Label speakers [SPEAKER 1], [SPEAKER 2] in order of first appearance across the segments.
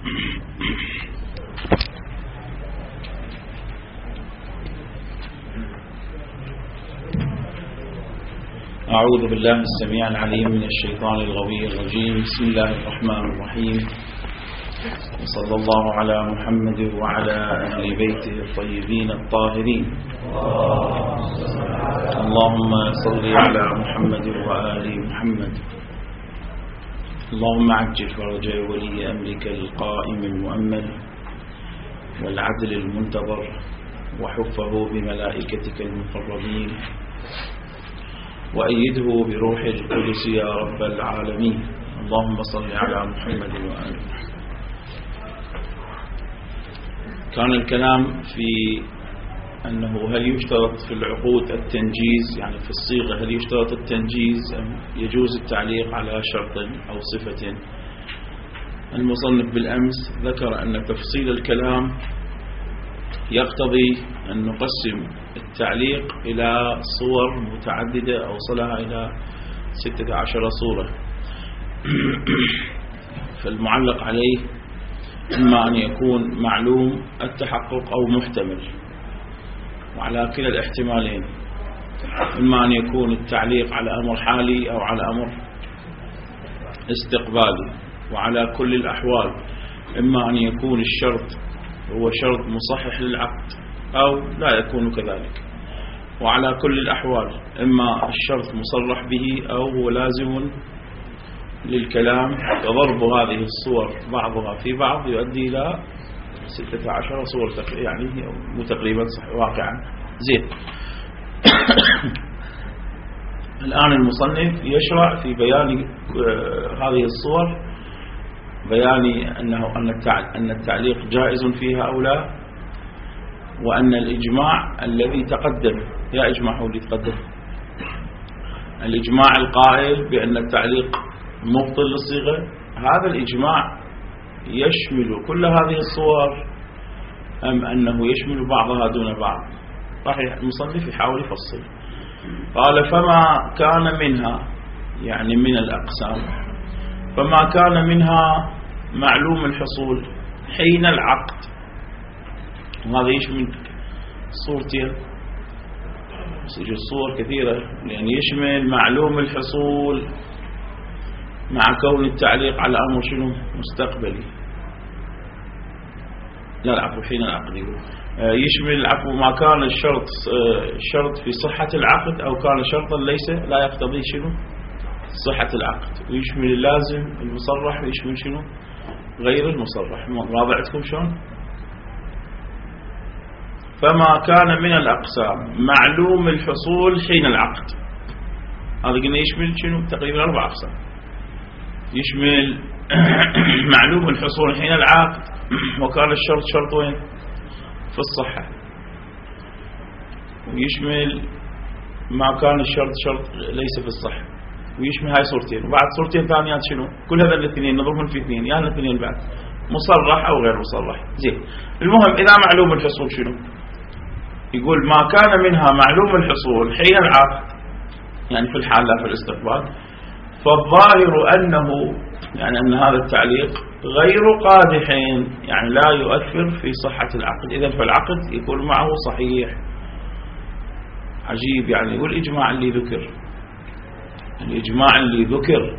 [SPEAKER 1] أعوذ بالله السميع العليم من الشيطان الغوي الرجيم. بسم الله الرحمن الرحيم، وصلى الله على محمد وعلى أهل بيته الطيبين الطاهرين. اللهم صل على محمد وآل محمد. اللهم عجل فرج ولي أمرك القائم المؤمل والعدل المنتظر، وحفه بملائكتك المقربين، وأيده بروح القدس يا رب العالمين. اللهم صل على محمد وآله. كان الكلام في أنه هل يشترط في العقود التنجيز، يعني في الصيغة هل يشترط التنجيز أم يجوز التعليق على شرط أو صفة. المصنف بالأمس ذكر أن تفصيل الكلام يقتضي أن نقسم التعليق إلى صور متعددة أوصلها إلى 16 صورة. فالمعلق عليه إما أن يكون معلوم التحقق أو محتمل، وعلى كلا الاحتمالين، إما أن يكون التعليق على أمر حالي أو على أمر استقبالي، وعلى كل الأحوال إما أن يكون الشرط هو شرط مصحح للعقد أو لا يكون كذلك، وعلى كل الأحوال إما الشرط مصرح به أو هو لازم للكلام. فضرب هذه الصور بعضها في بعض يؤدي إلى 16 صور يعني مو تقريبا صح واقعا زين. الآن المصنف يشرع في بيان هذه الصور، بيان أن التعليق جائز فيها أو لا، وأن الإجماع الذي تقدم، يا إجماع هو اللي تقدم، الإجماع القائل بأن التعليق مبطل للصيغة، هذا الإجماع يشمل كل هذه الصور أم أنه يشمل بعضها دون بعض؟ راح المصنف يحاول يفصل. قال فما كان منها، يعني من الأقسام، فما كان منها معلوم الحصول حين العقد، وهذا يشمل صورتين، صور كثيرة، يعني يشمل معلوم الحصول مع كون التعليق على أمر شنو مستقبلي، لا العفو حين العقد، يشمل العفو ما كان الشرط شرط في صحة العقد أو كان شرطا ليس لا يقتضي شنو صحة العقد، ويشمل اللازم المصرح، ويشمل شنو غير المصرح. واضعتكم شلون؟ فما كان من الأقسام معلوم الحصول حين العقد، هذا قلنا يشمل شنو تقريبا 4 أقسام. يشمل معلوم الحصول حين العقد، وكان الشرط شرط وين في الصحة، ويشمل ما كان الشرط شرط ليس في الصحة، ويشمل هاي صورتين، وبعد صورتين ثانيات شنو كل هذا الاثنين نضربهم في اثنين، يعني الاثنين بعد مصرح أو غير مصرح. زين، المهم إذا معلوم الحصول شنو يقول ما كان منها معلوم الحصول حين العقد، يعني في الحال لا في الاستقبال، فالظاهر أنه يعني أن هذا التعليق غير قادح، يعني لا يؤثر في صحة العقد، إذن فالعقد يكون معه صحيح. عجيب، يعني والإجماع اللي ذكر، الإجماع اللي ذكر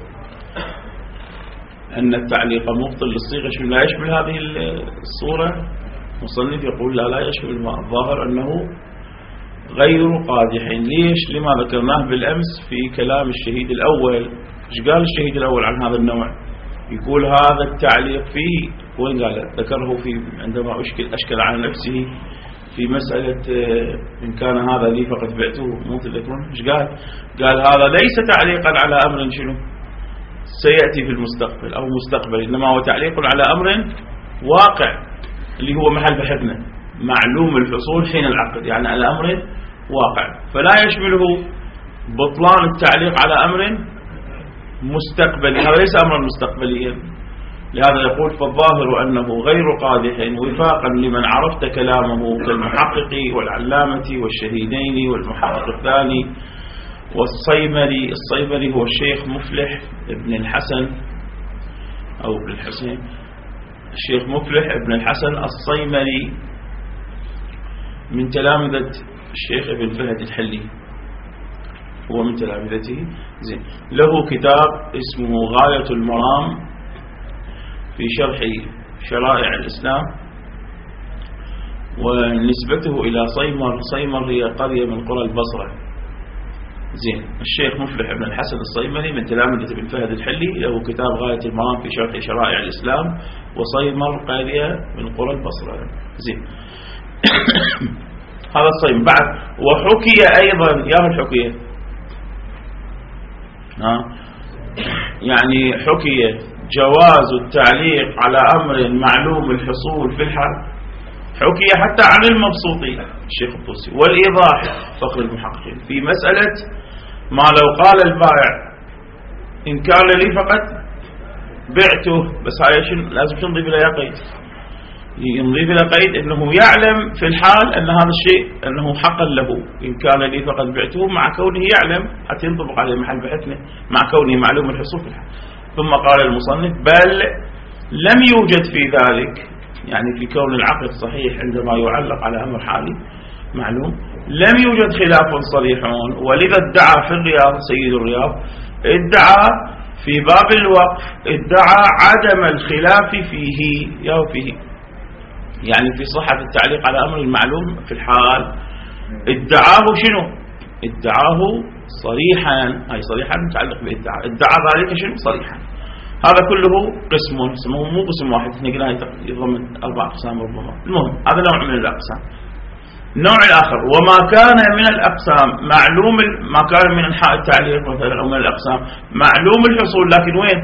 [SPEAKER 1] أن التعليق مبطل للصيغة شو لا يشمل هذه الصورة. مصنف يقول لا يشمل، الظاهر أنه غير قادح. ليش؟ لما ذكرناه بالأمس في كلام الشهيد الأول. ايش قال الشهيد الأول عن هذا النوع؟ يقول هذا التعليق فيه، وين قال؟ ذكره في عندما أشكل على نفسه في مسألة إن كان هذا لي فقد بعته، مو تذكرون ايش قال؟ قال هذا ليس تعليقا على أمر شنو سيأتي في المستقبل أو مستقبل، إنما هو تعليق على أمر واقع اللي هو محل بحثنا، معلوم الحصول حين العقد، يعني على أمر واقع، فلا يشمله بطلان التعليق على أمر مستقبلي، هذا ليس أمرا مستقبليا. لهذا يقول فالظاهر أنه غير قادح وفاقا لمن عرفت كلامه كالمحقق والعلامة والشهيدين والمحقق الثاني والصيمري. الصيمري هو الشيخ مفلح ابن الحسن أو ابن الحسين الشيخ مفلح ابن الحسن الصيمري من تلامذة الشيخ ابن فهد الحلي، هو من تلامذته. زين، له كتاب اسمه غاية المرام في شرح شرائع الإسلام، ونسبته إلى صيمر. صيمر هي قرية من قرى البصرة. زين، الشيخ مفلح ابن الحسن الصيمري من تلامذة ابن فهد الحلي، له كتاب غاية المرام في شرح شرائع الإسلام، وصيمر قرية من قرى البصرة. زين هذا الصيم. بعد وحكي أيضا، يا الحكية يعني حكي جواز التعليق على أمر معلوم الحصول في الحرب، حكي حتى عن المبسوطي الشيخ الطوسي، والإيضاح فخر المحققين في مسألة ما لو قال البائع إن كان لي فقط بعته، بس هاي لازم نضيف إلى قيد، نضيف إلى قيد أنه يعلم في الحال أن هذا الشيء أنه حقا له، إن كان لي فقط بعته، مع كونه يعلم حتى ينطبق عليه محل بحثنا، مع كونه معلوم الحصول في الحال. ثم قال المصنف بل لم يوجد في ذلك، يعني في كون العقد صحيح عندما يعلق على أمر حالي معلوم، لم يوجد خلاف صريح، ولذا ادعى في الرياض سيد الرياض، ادعى في باب الوقف، ادعى عدم الخلاف فيه فيه، يعني في صحة التعليق على أمر المعلوم في الحال. ادعاه شنو؟ ادعاه صريحا، أي صريحا متعلق بادعاء، ادعى ذلك شنو؟ صريحا. هذا كله قسم، اسمه مو قسم واحد، احنا قلنا يضمن 4 أقسام ربما. المهم هذا نوع من الأقسام. النوع الآخر وما كان من الأقسام معلوم، ما كان من أنحاء التعليق مثلا أو من الأقسام معلوم الحصول، لكن وين؟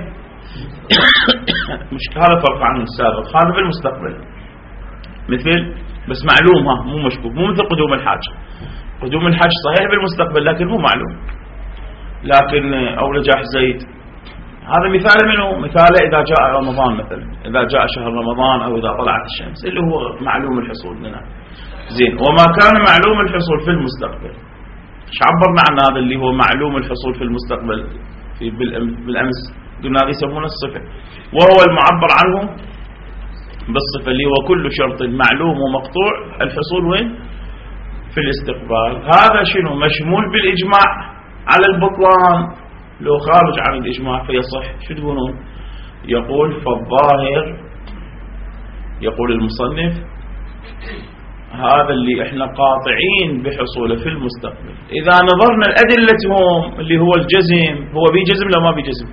[SPEAKER 1] مش هذا فرق عن السابق، هذا في المستقبل، مثل بس معلوم، مو مشكوك، مو مثل قدوم الحاج. قدوم الحاج صحيح بالمستقبل لكن مو معلوم. لكن أو نجاح زيد، هذا مثال منه، مثال إذا جاء رمضان مثلا، إذا جاء شهر رمضان أو إذا طلعت الشمس، اللي هو معلوم الحصول لنا. زين، وما كان معلوم الحصول في المستقبل، ايش عبرنا عن هذا اللي هو معلوم الحصول في المستقبل في بالأمس؟ قلنا هذا يسمونه الصفة، وهو المعبر عنه بالصفة اللي هو كل شرط معلوم ومقطوع الحصول وين؟ في الاستقبال. هذا شنو؟ مشمول بالإجماع على البطلان، لو خارج عن الإجماع فيصح. شو تقولون؟ يقول فالظاهر، يقول المصنف هذا اللي احنا قاطعين بحصوله في المستقبل، إذا نظرنا الأدلتهم اللي هو الجزم، هو بيجزم لو ما بيجزم؟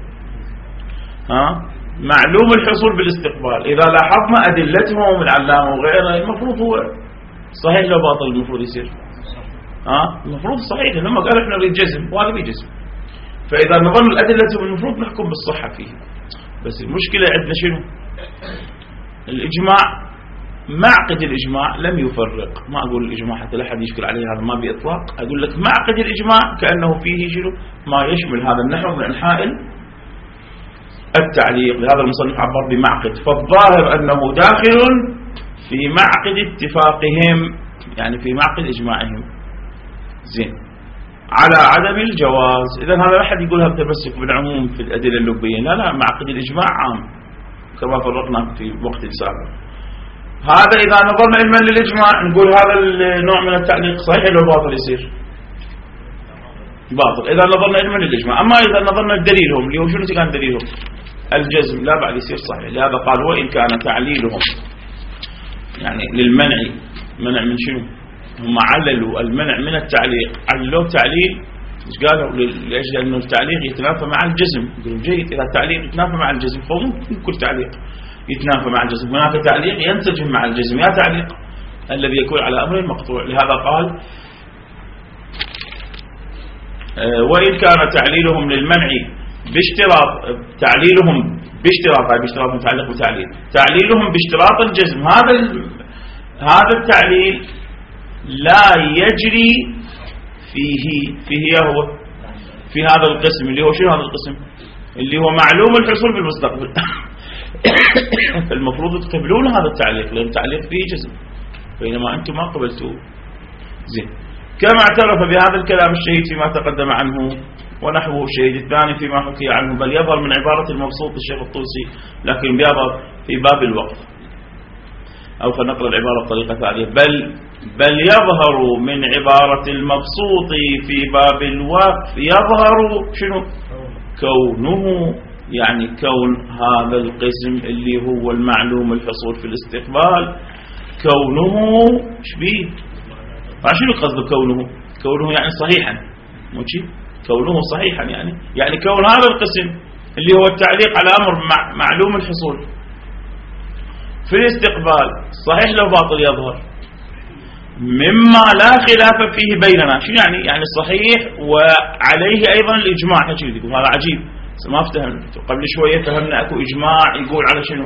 [SPEAKER 1] معلوم الحصول بالاستقبال، إذا لاحظنا أدلتهم العلامة وغيره، المفروض هو صحيح لو باطل المفروض يصير المفروض صحيح، لما قال احنا نريد جزم وهذا بيجزم، فإذا نظرنا الأدلتهم المفروض نحكم بالصحة فيه. بس المشكلة عندنا شنو؟ الإجماع، معقد الإجماع لم يفرق. ما أقول الإجماع حتى لا أحد يشكل عليه، هذا ما بإطلاق، أقول لك معقد الإجماع كأنه فيه شنو؟ ما يشمل هذا النحو من أنحاء التعليق. لهذا المصنف عبر بمعقد، فالظاهر أنه داخل في معقد اتفاقهم، يعني في معقد إجماعهم. زين، على عدم الجواز. إذن هذا لا أحد يقولها بتمسك بالعموم في الأدلة اللبية، لا معقد الإجماع عام كما فرقنا في وقت سابق. هذا إذا نظرنا علما للإجماع نقول هذا النوع من التعليق صحيح لو باطل يصير باطل إذا نظرنا علما للإجماع. أما إذا نظرنا لدليلهم اللي هو شنو كان دليلهم؟ الجزم، لا بعد يصير صحيح. لهذا قال وإن كان تعليلهم يعني للمنع، منع من شنو؟ هم عللوا المنع من التعليق، عللوا تعليل ايش قالوا؟ لأجل أنه التعليق يتنافى مع الجزم. يقولون جيد، إذا التعليق يتنافى مع الجزم فممكن كل تعليق يتنافى مع الجزم، هناك تعليق ينسجم مع الجزم، يا تعليق الذي يكون على أمر مقطوع. لهذا قال وإن كان تعليلهم للمنع باشتراط، تعليلهم باشتراط متعلق بتعليل، تعليلهم باشتراط الجزم، هذا التعليل لا يجري فيه هو في هذا القسم اللي هو شنو؟ هذا القسم اللي هو معلوم الحصول بالمستقبل. المفروض تقبلون هذا التعليق، لأن التعليق فيه جزم، بينما أنتم ما قبلتوه. زين، كما اعترف بهذا الكلام الشهيد فيما تقدم عنه ونحوه الشهيد الثاني فيما حكي عنه، بل يظهر من عبارة المبسوط الشيخ الطوسي، لكن بيظهر في باب الوقف. أو خلينا نقرأ العبارة بطريقة ثانية، بل يظهر من عبارة المبسوط في باب الوقف، يظهر شنو؟ كونه، يعني كون هذا القسم اللي هو المعلوم الحصول في الاستقبال، كونه شبيه. شنو قصد كونه يعني صحيحا، موشي كونه صحيحا يعني كون هذا القسم اللي هو التعليق على أمر معلوم الحصول في الاستقبال صحيح لو باطل يظهر مما لا خلاف فيه بيننا. شنو يعني صحيح وعليه أيضا الإجماع. هذا عجيب، ما افتهمنا. قبل شوية فهمنا أكو إجماع يقول على شنو،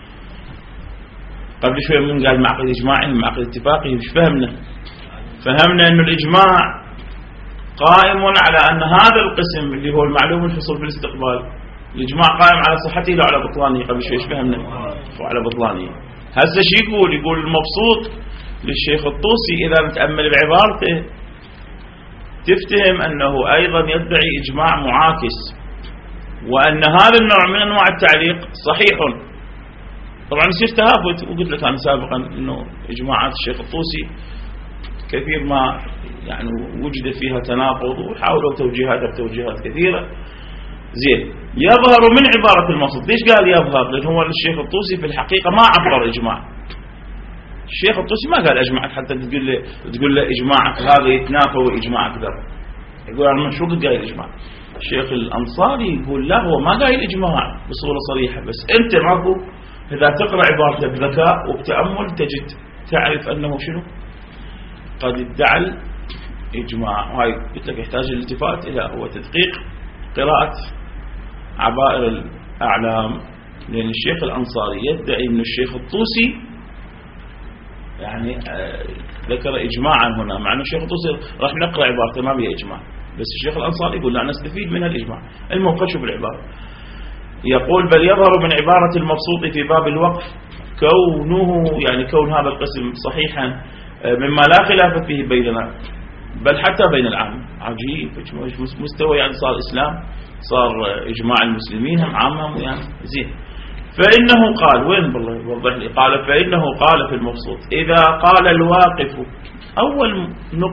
[SPEAKER 1] قبل شوية من قال معقد إجماعي معقد اتفاقي، مش فهمنا أنه الإجماع قائم على أن هذا القسم اللي هو المعلوم الحصول في الاستقبال، الإجماع قائم على صحته لا على بطلانه. قبل شوية فهمنا على بطلانه. هسه شي يقول المبسوط للشيخ الطوسي إذا نتأمل بعبارته تفتهم أنه أيضا يدعي إجماع معاكس، وأن هذا النوع من أنواع التعليق صحيح. طبعا يصير تهافت، وقلت لك أنا سابقا أنه إجماعات الشيخ الطوسي كثير ما يعني وجد فيها تناقض، وحاولوا توجيهاتها بتوجيهات كثيرة. زين، يظهر من عبارة المبسوط. ليش قال يظهر؟ لأن هو الشيخ الطوسي في الحقيقة ما عبر إجماع. الشيخ الطوسي ما قال أجمعك حتى تقول له إجماعك هذا يتنافى وإجماعك ذا. يقول أنا شو قد قايل إجماع. الشيخ الأنصاري يقول لا، هو ما قايل إجماع بصورة صريحة، بس أنت ماكو إذا تقرأ عبارته بذكاء وبتأمل تجد تعرف أنه شنو قد ادعى إجماع. وهاي قلت لك يحتاج الالتفات إلى هو تدقيق قراءة عبائر الأعلام، لأن الشيخ الأنصاري يدعي أن الشيخ الطوسي يعني ذكر إجماعا هنا، مع أن الشيخ الطوسي راح نقرأ عبارته ما بها إجماع، بس الشيخ الأنصاري يقول لا نستفيد من الإجماع. المهم شوف العبارة، يقول بل يظهر من عبارة المبسوط في باب الوقف كونه، يعني كون هذا القسم صحيحا مما لا خلاف فيه بيننا بل حتى بين العام. عجيب مستوى، يعني صار إسلام، صار إجماع المسلمين هم عامهم يعني زين. فإنه قال، وين بالله يوضح لي، قال فإنه قال في المبسوط إذا قال الواقف. أول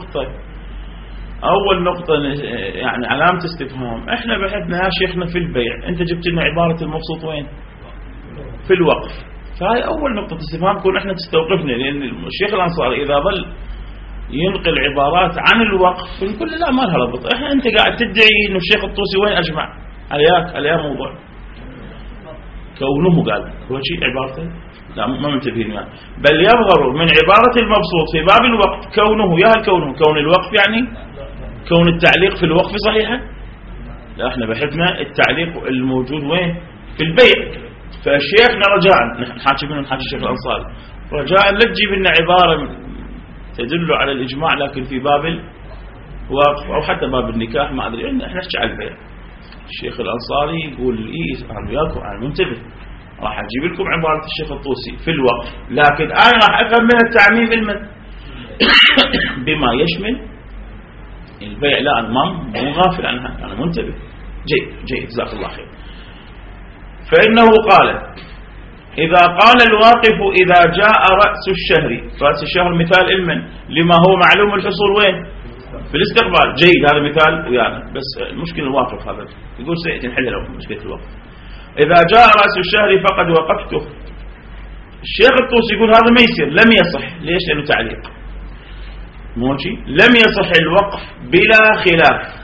[SPEAKER 1] نقطة يعني علامة استفهام. احنا بحثنا يا شيخنا في البيع، انت جبت لنا عبارة المبسوط وين؟ في الوقف. فهي أول نقطة استفهام كون احنا تستوقفنا، لأن الشيخ الأنصاري إذا ظل ينقل عبارات عن الوقف نقول لا ما لها ربط. انت قاعد تدعي انه الشيخ الطوسي وين أجمع عليها موضوع كونه قال هو شيء عبارته لا ما منتبهين يعني. بل يظهر من عبارة المبسوط في باب الوقف كونه، يا هل كون الوقف يعني كون التعليق في الوقف صحيحة؟ لا، احنا بحثنا التعليق الموجود وين؟ في البيع. فشيخنا رجاء نحن حاكي منه نحاكي الشيخ الأنصاري رجاء لا تجيب لنا عبارة تدل على الإجماع لكن في باب الوقف أو حتى باب النكاح ما أدري، احنا نحكي على البيع. الشيخ الأنصاري يقول إيه أنا وياكم أنا منتبه، راح أجيب لكم عبارة الشيخ الطوسي في الوقف، لكن أنا راح أفهم منها التعميم بما يشمل البيع. لا أنا مو غافل عنها، أنا منتبه. جيد جزاك الله خير. فإنه قال إذا قال الواقف إذا جاء رأس الشهر مثال علما لما هو معلوم الحصول وين؟ في الاستقبال. جيد، هذا مثال ويانا، بس المشكلة الواقف هذا يقول سيأتي نحل له مشكلة الوقف. إذا جاء رأس الشهر فقد وقفته. الشيخ الطوسي يقول هذا ما يصير، لم يصح. ليش؟ لأنه تعليق موجي. لم يصح الوقف بلا خلاف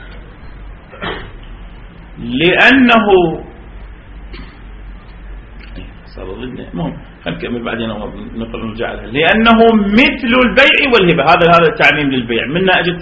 [SPEAKER 1] لأنه المهم خلينا نكمل بعدين نرجع لها. لأنه مثل البيع والهبة. هذا التعميم للبيع. منا أجل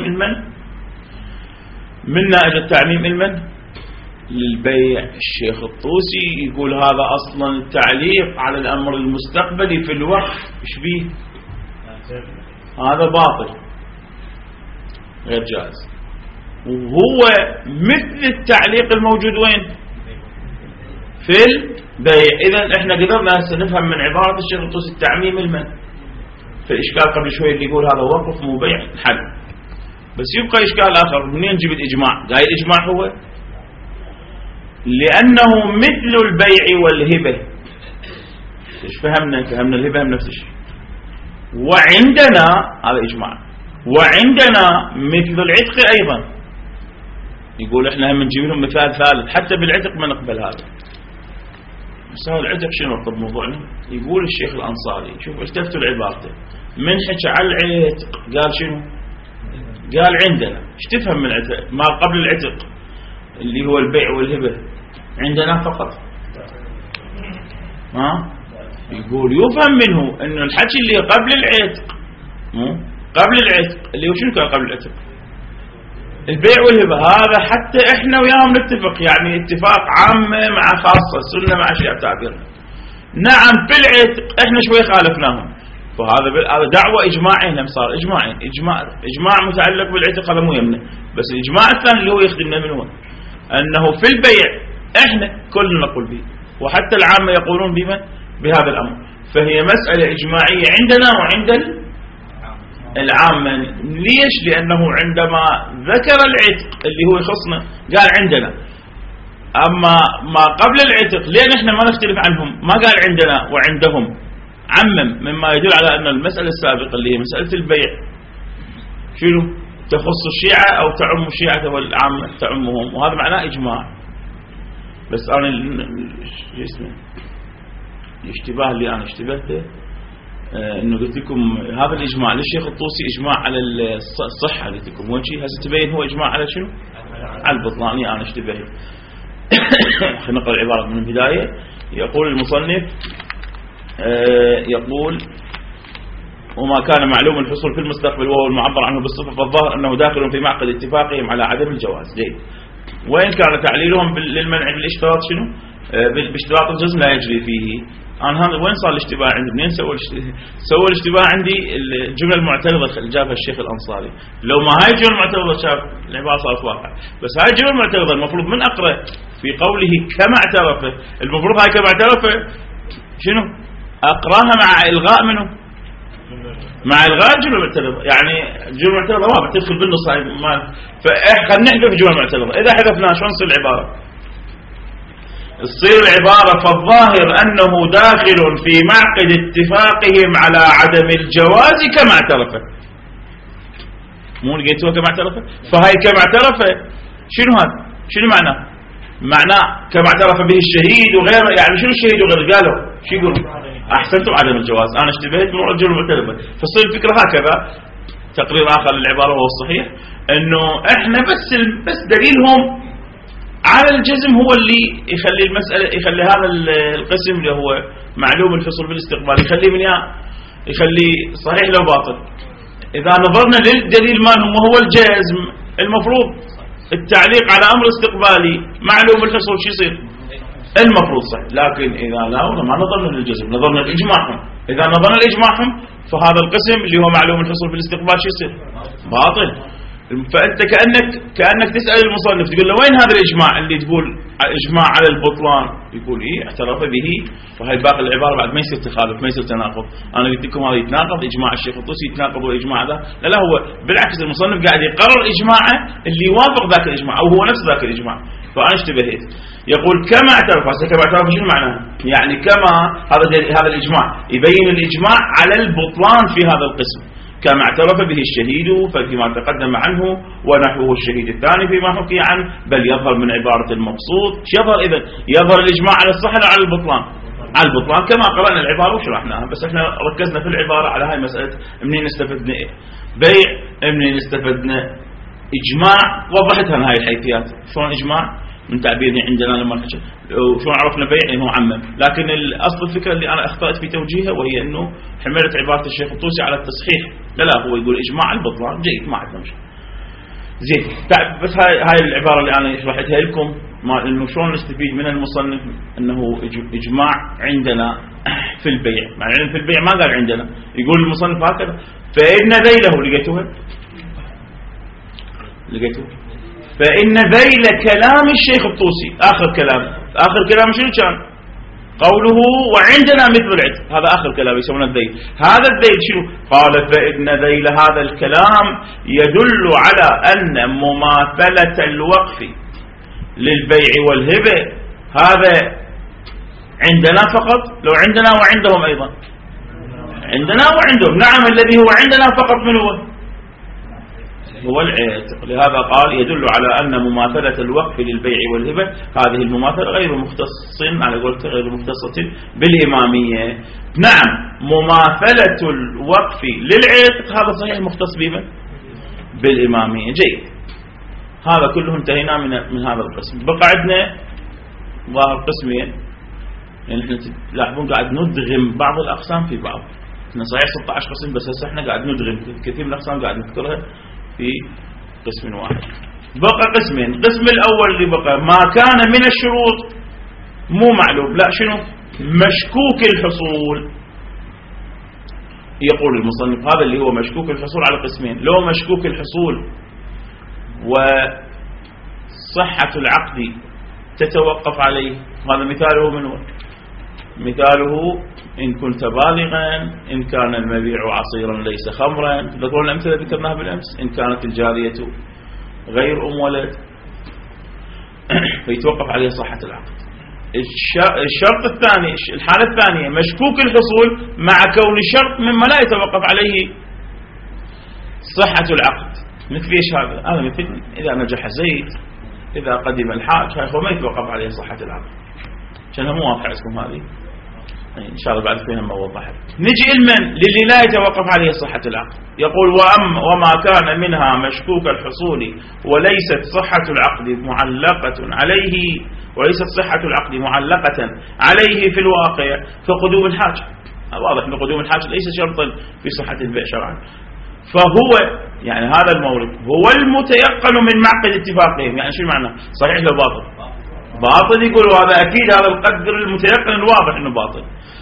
[SPEAKER 1] التعميم المن للبيع. الشيخ الطوسي يقول هذا أصلا التعليق على الأمر المستقبلي في الوقف إيش بيه؟ هذا باطل غير جائز، وهو مثل التعليق الموجود وين؟ في البيع. إذن احنا قدرنا نفهم من عبارة الشيخ الطوسي التعميم المن في الإشكال قبل شوي اللي يقول هذا وقف مو بيع حل. بس يبقى إشكال آخر، منين نجيب الإجماع؟ قايل الإجماع هو لأنه مثل البيع والهبة. إيش فهمنا الهبة هم نفس الشيء. وعندنا هذا إجماع، وعندنا مثل العتق أيضا. يقول إحنا هم نجيب لهم مثال ثالث، حتى بالعتق ما نقبل هذا. مثال العتق شنو طب موضوعنا؟ يقول الشيخ الأنصاري، شوف التفتوا لعبارته، من حكى على العتق قال شنو؟ قال عندنا. ايش تفهم من العتق؟ ما قبل العتق اللي هو البيع والهبة عندنا فقط. يقول يفهم منه انه الحكي اللي قبل العتق، قبل العتق اللي هو شنو كان قبل العتق؟ البيع والهبة. هذا حتى احنا وياهم نتفق، يعني اتفاق عامة مع خاصة، السنة مع شيعة تعبيرنا. نعم بالعتق احنا شوي خالفناهم، فهذا دعوة إجماعي. هنا صار إجماع متعلق بالعتق، هذا مو يمنا. بس الإجماع الثاني اللي هو يخدمنا من هو أنه في البيع إحنا كلنا نقول به، وحتى العامة يقولون بهذا الأمر. فهي مسألة إجماعية عندنا وعند العامة. ليش؟ لأنه عندما ذكر العتق اللي هو يخصنا قال عندنا، أما ما قبل العتق لأن إحنا ما نختلف عنهم ما قال عندنا وعندهم، عمم، مما يدل على أن المسألة السابقة اللي هي مسألة البيع شنو تخص الشيعة أو تعم الشيعة والعامة تعمهم، وهذا معناه إجماع. بس أنا الاشتباه اللي أنا اشتبهته إنه قلت لكم هذا الإجماع للشيخ الطوسي إجماع على الصحة، قلت لكم وين شيء هسه تبين هو إجماع على شنو؟ على البطلانية. أنا اشتبهت. خلينا نقرأ العبارة من البداية. يقول المصنف يقول وما كان معلوم الحصول في المستقبل وهو المعبر عنه بالصفة، فالظاهر أنه داخل في معقد اتفاقهم على عدم الجواز. جيد. وإن كان تعليلهم للمنع بالاشتراط شنو؟ باشتراط الجزم لا يجري فيه. أنا هذا وين صار الاشتباه عندي؟ منين سوى الاشتباه عندي؟ الجملة المعترضة اللي جابها الشيخ الأنصاري. لو ما هاي الجملة المعترضة شاف العبارة صارت واقع. بس هاي الجملة المعترضة المفروض من أقرأ في قوله كما اعترف، المفروض هاي كما اعترف شنو؟ أقراها مع إلغاء منه، مع إلغاء الجملة المعترضة. يعني الجملة المعترضة واضح تدخل بالنص. خلينا نحذف الجملة المعترضة. إذا حذفناها شلون تصير العبارة؟ تصير العبارة فالظاهر أنه داخل في معقد اتفاقهم على عدم الجواز كما اعترف. مو لقيتوها كما اعترف؟ فهي كما اعترف شنو هذا؟ شنو معناه؟ معناه كما اعترف به الشهيد وغيره. يعني شنو الشهيد وغيره؟ قالوا شو يقولون؟ أحسنتم عدم الجواز. أنا اشتبهت من الجملة المعترضة. فصير الفكرة هكذا. تقرير آخر للعبارة وهو الصحيح أنه إحنا بس دليلهم على الجزم هو اللي يخلي المسألة، يخلي هذا القسم اللي هو معلوم الفصل بالاستقبال يخلي من يخلي صحيح لو باطل. إذا نظرنا للدليل مالهم وهو الجزم، المفروض التعليق على أمر استقبالي معلوم الفصل شو يصير؟ المفروض صحيح. لكن إذا لا ما نظرنا للجزم، نظرنا لإجماعهم. إذا نظرنا لإجماعهم فهذا القسم اللي هو معلوم الفصل بالاستقبال شو يصير؟ باطل. فأنت كأنك تسأل المصنف تقول له وين هذا الإجماع اللي تقول إجماع على البطلان؟ يقول إيه اعترف به. فهي باقي العبارة بعد ما يصير تخالف، ما يصير تناقض. أنا قلت لكم هذا يتناقض، إجماع الشيخ الطوسي يتناقض والإجماع هذا لا هو بالعكس المصنف قاعد يقرر إجماعه اللي يوافق ذاك الإجماع أو هو نفس ذاك الإجماع. فأنا اشتبهت. يقول كما اعترف. كما اعترف شنو معناه؟ يعني كما هذا الإجماع يبين الإجماع على البطلان في هذا القسم كما اعترف به الشهيد فيما تقدم عنه ونحوه الشهيد الثاني فيما حكي عنه، بل يظهر من عبارة المقصود. يظهر إذن يظهر الإجماع على الصحة على البطلان، على البطلان كما قرأنا العبارة وشرحناها. بس احنا ركزنا في العبارة على هاي مسألة منين استفدنا بيع، منين استفدنا إجماع. وضحتها هاي الحيثيات. شلون إجماع من تعبيرنا عندنا لما نحكي شلون عرفنا بيع انه عمم. لكن الاصل الفكره اللي انا اخطات في توجيهها وهي انه حملت عباره الشيخ الطوسي على التصحيح. لا هو يقول اجماع البطلان. جيد ما عندنا مشكله. زين. بس هاي العباره اللي انا شرحتها لكم ما انه شلون نستفيد من المصنف انه اجماع عندنا في البيع. مع ان في البيع ما قال عندنا، يقول المصنف هكذا فإن ذيله لقيتوه فإن ذيل كلام الشيخ الطوسي آخر كلام شنو كان؟ قوله وعندنا مثل العتق. هذا آخر كلام يسمونه الذيل. هذا الذيل شنو؟ قال فإن ذيل هذا الكلام يدل على أن مماثلة الوقف للبيع والهبة هذا عندنا فقط لو عندنا وعندهم أيضا؟ عندنا وعندهم. نعم، الذي هو عندنا فقط من هو العتق. لهذا قال يدل على أن مماثلة الوقف للبيع والهبة هذه المماثلة غير مختص على قولته غير مختصة بالإمامية. نعم، مماثلة الوقف للعتق هذا صحيح مختص بالإمامية. جيد، هذا كله انتهينا من هذا القسم. بقى عندنا ظاهر قسمين، يعني احنا تلاحظون قاعد ندغم بعض الأقسام في بعض. احنا صحيح 16 قسم بس هسه احنا قاعد ندغم كثير من الأقسام قاعد نذكرها في قسم واحد. بقى قسمين. القسم الأول اللي بقى ما كان من الشروط مو معلوم، لا شنو؟ مشكوك الحصول. يقول المصنف هذا اللي هو مشكوك الحصول على قسمين. لو مشكوك الحصول وصحة العقد تتوقف عليه، هذا مثاله من هو؟ مثاله إن كنت بالغا، إن كان المبيع عصيرا ليس خمرا. تذكرون الأمثلة ذكرناها بالأمس؟ إن كانت الجارية غير ولد فيتوقف عليه صحة العقد. الشرط الثاني، الحالة الثانية مشكوك الحصول مع كون الشرط مما لا يتوقف عليه صحة العقد. مثل ايش هذا؟ هذا مثل إذا نجح زيد، إذا قدم الحاج، هذا ما يتوقف عليه صحة العقد. عشان مو واضح عندكم هذه إن شاء الله بعد فيها ما وضحت. نجي المن للي لا يتوقف عليه صحة العقد. يقول وما كان منها مشكوك الحصول وليست صحة العقد معلقة عليه، وليست صحة العقد معلقة عليه في الواقع فقدوم الحاج. واضح أن قدوم الحاج ليس شرطا في صحة البيع شرعا. فهو يعني هذا المورد هو المتيقن من معقد اتفاقهم. يعني شو المعنى؟ صحيح لو باطل؟ باطل. يقول هذا أكيد هذا القدر المتيقن الواضح أنه باطل.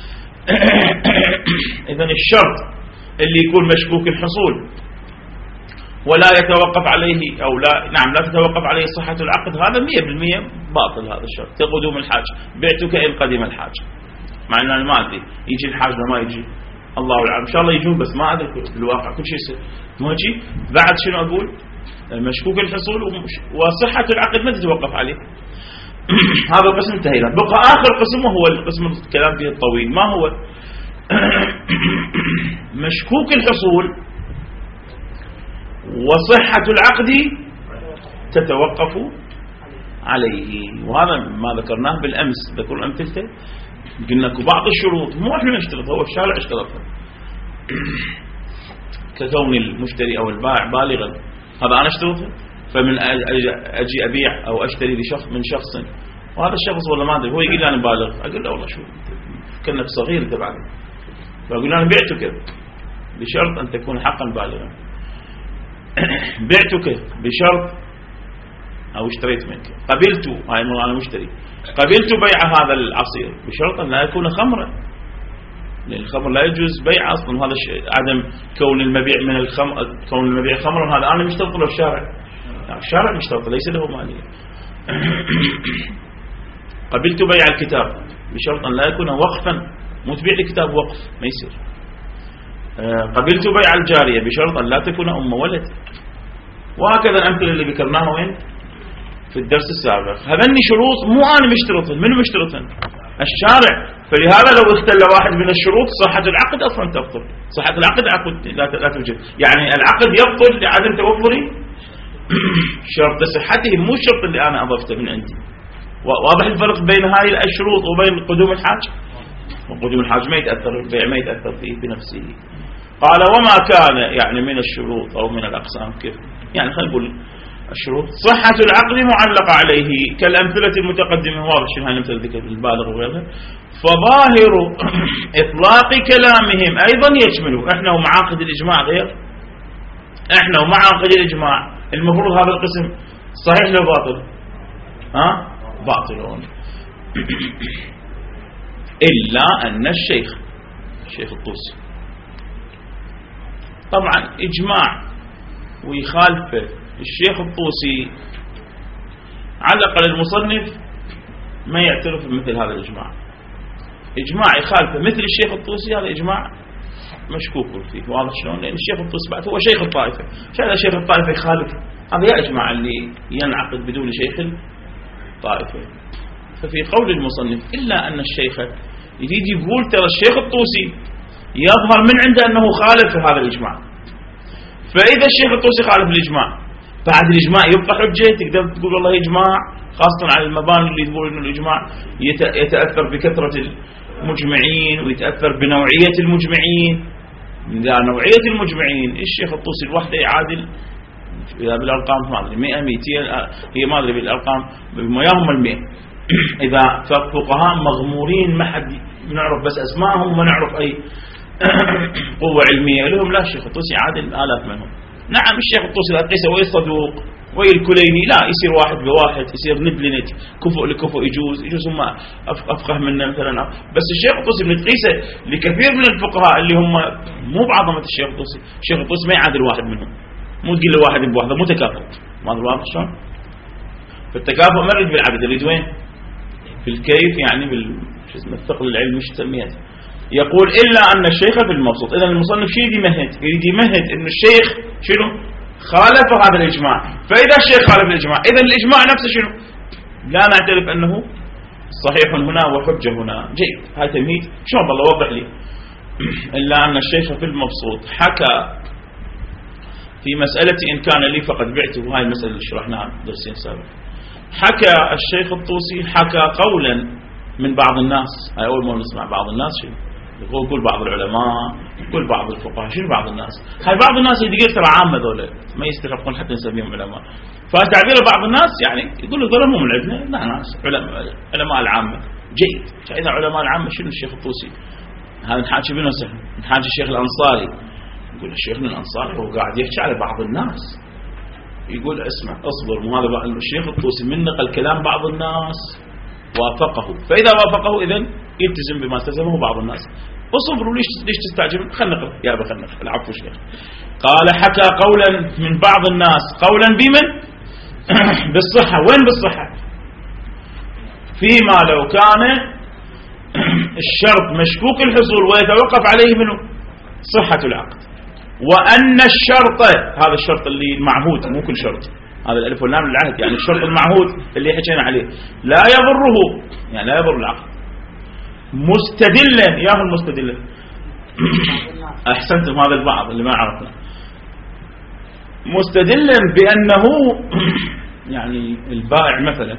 [SPEAKER 1] إذن الشرط اللي يكون مشكوك الحصول ولا يتوقف عليه أو لا نعم لا تتوقف عليه صحة العقد، هذا 100% باطل. هذا الشرط كقدوم الحاج. بعتك إن قدم الحاج، مع أن ما أدري يجي الحاج ما يجي، الله أعلم. إن شاء الله يجون بس ما أدري بالواقع كل شيء يصير ما يجي. بعد شنو أقول؟ مشكوك الحصول وصحة العقد ما تتوقف عليه. هذا القسم انتهينا. بقى آخر قسم وهو القسم الكلام فيه الطويل. ما هو؟ مشكوك الحصول وصحة العقد تتوقف عليه. وهذا ما ذكرناه بالأمس. ذكروا أمثلته، قلنا لكم بعض الشروط مو احنا نشترطها، هو الشارع اشترطها ككون المشتري أو البائع بالغا. هذا أنا اشترطها. فمن أجي أبيع أو أشتري من شخص وهذا الشخص والله ما أدري هو يقول لي أنا بالغ، أقول له والله شو كأنك صغير أنت بعد، فأقول له أنا بعتك بشرط أن تكون حقا بالغا. بعتك بشرط أو اشتريت منك، قبلت هاي أنا مشتري، قبلت بيع هذا العصير بشرط أن لا يكون خمرا، لأن الخمر لا يجوز بيع أصلا. هذا عدم كون المبيع من الخمر، كون المبيع خمرا هذا أنا مشترط له الشارع مشترط ليس له مالية. قبلت بيع الكتاب بشرط أن لا يكون وقفا، مو تبيع الكتاب وقف ما يصير. قبلت بيع الجارية بشرط أن لا تكون أم ولد. وهكذا الأمثلة اللي ذكرناها وين في الدرس السابق. هذني شروط مو أنا مشترطن، منو مشترطن؟ الشارع. فلهذا لو اختل واحد من الشروط صحة العقد أصلا تبطل. صحة العقد عقد لا توجد، يعني العقد يبطل لعدم توفر شرط صحته، مو الشرط اللي أنا أضفته من عندي. واضح الفرق بين هاي الشروط وبين قدوم الحاج؟ وقدوم الحاج ما يتأثر، البيع ما يتأثر فيه بنفسه. قال وما كان يعني من الشروط أو من الأقسام. كيف يعني؟ خلينا نقول الشروط صحة العقد معلقة عليه كالأمثلة المتقدمة. واضح شنو هاي الأمثلة ذكر البالغ وغيرها. فظاهر إطلاق كلامهم أيضا يشمل إحنا ومعاقد الإجماع غير. إحنا ومعاقد الإجماع المفروض هذا القسم صحيح لو باطل؟ باطل. إلا أن الشيخ الطوسي طبعا إجماع ويخالفه الشيخ الطوسي، على الأقل المصنف ما يعترف بمثل هذا الإجماع. إجماع يخالفه مثل الشيخ الطوسي هذا إجماع مشكوك فيه. واضح شلون؟ لأن الشيخ الطوسي بعد هو شيخ الطائفة، شايف شيخ الطائفة يخالف هذا يا إجماع اللي ينعقد بدون شيخ الطائفة. ففي قول المصنف إلا أن الشيخ يريد يقول ترى الشيخ الطوسي يظهر من عنده أنه خالف هذا الإجماع، فإذا الشيخ الطوسي خالف الإجماع بعد الإجماع يبقى حجة، تقدر تقول والله إجماع، خاصة على المباني اللي تقول إنه الإجماع يتأثر بكثرة المجمعين ويتأثر بنوعية المجمعين. إذا نوعية المجمعين الشيخ الطوسي الوحدة يعادل إذا بالأرقام ما أدري 100 200 هي ما أدري بالأرقام ما يهم 100. إذا فقهاء مغمورين ما حد نعرف بس أسمائهم وما نعرف أي قوة علمية لهم، لا الشيخ الطوسي عادل آلاف منهم. نعم الشيخ الطوسي لا تقيسه ويا الصدوق ويا الكليني لا يصير واحد بواحد، يصير ند لند، كفؤ لكفؤ، يجوز هم أفقه منا مثلا، بس الشيخ الطوسي بنقيسه لكثير من الفقهاء اللي هم مو بعظمة الشيخ الطوسي. الشيخ الطوسي ما يعادل واحد منهم، مو تقول له واحد بواحدة، مو تكافؤ. ما أدري واضح شلون؟ فالتكافؤ ما نريد بالعدد، نريد وين؟ في الكيف، يعني شو اسمه الثقل العلمي ايش تسميه. يقول إلا أن الشيخ في المبسوط. إذا المصنف شيء يريد يمهد إنه الشيخ شنو؟ خالف هذا الإجماع، فإذا الشيخ خالف الإجماع إذا الإجماع نفسه شنو؟ لا نعترف أنه صحيح هنا وحجة هنا. جيد، هاي تمهيد شلون بالله وضح لي. إلا أن الشيخ في المبسوط حكى في مسألة إن كان لي فقد بعته، هاي المسألة اللي شرحناها درسين سابق. حكى الشيخ الطوسي حكى قولا من بعض الناس، هاي أول ما نسمع بعض الناس شنو؟ يقول بعض العلماء، يقول بعض الفقهاء، شنو بعض الناس؟ هاي بعض الناس اللي تقول ترى عامة ذولا ما يستحقون حتى نسميهم علماء. فتعبير بعض الناس يعني يقول ذولا مو من عندنا، لا ناس علماء العامة. جيد، إذا علماء العامة شنو الشيخ الطوسي؟ هذا نحاكي بينه سهل، نحاكي الشيخ الأنصاري. يقول الشيخ الأنصاري هو قاعد يحكي على بعض الناس، يقول اسمع اصبر، مو هذا الشيخ الطوسي من نقل كلام بعض الناس وافقه، فإذا وافقه إذن يلتزم بما التزمه بعض الناس. اصبروا ليش تستعجلون؟ خلنا نقرأ يا أبا خلنا نقرأ. العفو شيخ. قال حكى قولا من بعض الناس، قولا بمن؟ بالصحة. وين بالصحة؟ فيما لو كان الشرط مشكوك الحصول ويتوقف عليه منه صحة العقد، وأن الشرط، هذا الشرط اللي المعهود مو كل شرط، هذا الألف واللام للعهد، يعني الشرط المعهود اللي حكينا عليه لا يضره، يعني لا يضر العقد. مستدلا، ياهو المستدلا أحسنتم، هذا البعض اللي ما عرفنا. مستدلا بأنه يعني البائع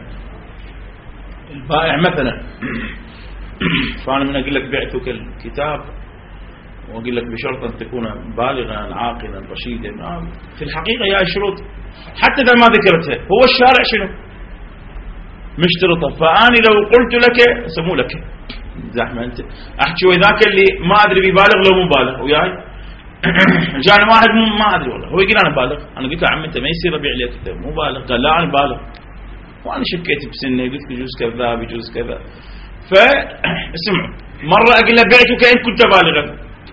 [SPEAKER 1] مثلا فأنا من أقول لك بعتك الكتاب وأقول لك بشرط أن تكون بالغا عاقلا رشيدا، في الحقيقة يا شروط حتى إذا ما ذكرتها هو الشارع شنو مشترطة. فأنا لو قلت لك سمو لك زحمة أنت أحكي وذاك اللي ما أدري ببالغ لو مو بالغ وياي جاني واحد ما أدري والله هو يقول أنا بالغ، أنا قلت له عم أنت ما يصير أبيع لك كتاب مو بالغ، قال لا أنا بالغ، وأنا شكيت بسنة قلت يجوز كذاب يجوز كذا. فاسمعوا، مرة أقول له بعتك إن كنت بالغا،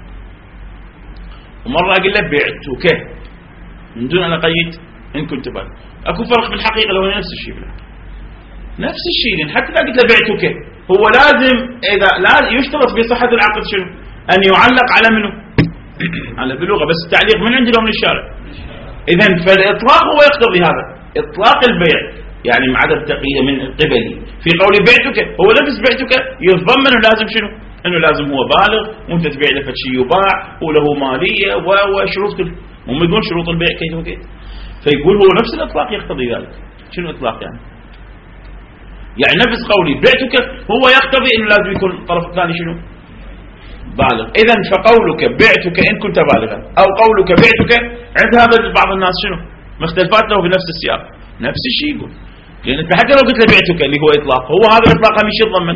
[SPEAKER 1] ومرة أقول له بعتك من دون أن أقيد إن كنت بالغ. أكو فرق في الحقيقة لو نفس الشيء بالحقيقة. نفس الشيء، لأن حتى إذا قلت له بعتك هو لازم إذا لا يشترط في صحة العقد شنو؟ أن يعلق على منه؟ على بلوغه، بس التعليق من عندي لو من الشارع. إذن فالإطلاق هو يقتضي هذا، إطلاق البيع يعني مع عدم تقييد من قبلي. في قول بعتك هو نفس بعتك يتضمن لازم شنو؟ إنه لازم هو بالغ وأنت تبيع له شيء يباع وله مالية وشروط كل، هم يقولون شروط البيع كيف وكيف. فيقول هو نفس الإطلاق يقتضي ذلك. شنو إطلاق يعني؟ يعني نفس قولي بعتك هو يقتضي إنه لازم يكون الطرف الثاني شنو؟ بالغ. إذن فقولك بعتك إن كنت بالغا أو قولك بعتك عند هذا بعض الناس شنو؟ مختلفات له بنفس السياق، نفس الشيء يقول. لأن أنت حتى لو قلت له بعتك اللي هو إطلاق، هو هذا الإطلاق مش يتضمن